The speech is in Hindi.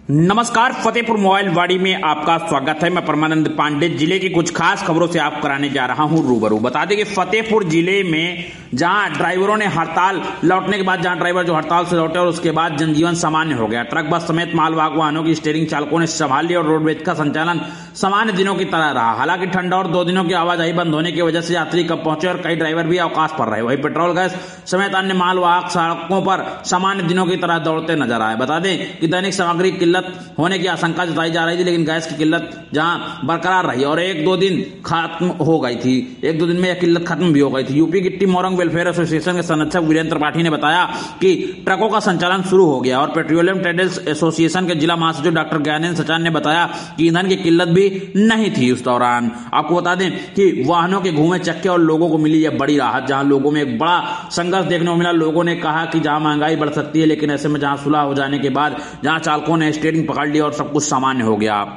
नमस्कार, फतेहपुर मोबाइल वाड़ी में आपका स्वागत है। मैं परमानंद पांडे जिले की कुछ खास खबरों से आप कराने जा रहा हूं रूबरू। बता दें कि फतेहपुर जिले में जहां ड्राइवरों ने हड़ताल लौटने के बाद, जहां ड्राइवर जो हड़ताल से लौटे और उसके बाद जनजीवन सामान्य हो गया, ट्रक बस समेत मालवाहक वाहनों की स्टीयरिंग चालकों ने संभाल ली और रोडवेज का संचालन सामान्य दिनों की तरह रहा। हालांकि ठंडा और 2 दिनों की आवाजाही बंद होने की वजह से यात्री कब पहुंचे और कई ड्राइवर भी अवकाश पर रहे। वही पेट्रोल, गैस समेत अन्य मालवाहक सड़कों पर सामान्य दिनों की तरह दौड़ते नजर आए। बता दें कि दैनिक सामग्री की किल्लत होने की आशंका जताई जा रही थी, लेकिन गैस की किल्लत जहां बरकरार रही और 1-2 दिन खत्म हो गई थी, 1-2 दिन में यह किल्लत खत्म भी हो गई थी। यूपी गिट्टी मोरंग वेलफेयर एसोसिएशन के संरक्षक वीरेंद्र त्रिपाठी ने बताया कि ट्रकों का संचालन शुरू हो गया और पेट्रोलियम ट्रेडर्स एसोसिएशन के जिला महासचिव डॉक्टर ज्ञानेंद्र सचान ने बताया कि ईंधन की किल्लत भी नहीं थी उस दौरान। आपको बता दें कि वाहनों के घूमे चक्के और लोगों को मिली यह बड़ी राहत, जहां लोगों में एक बड़ा संघर्ष देखने को मिला। लोगों ने कहा कि जहां महंगाई बढ़ सकती है, लेकिन ऐसे में जहां सुलह हो जाने के बाद जहां चालकों ने स्टीयरिंग पकड़ लिया और सब कुछ सामान्य हो गया।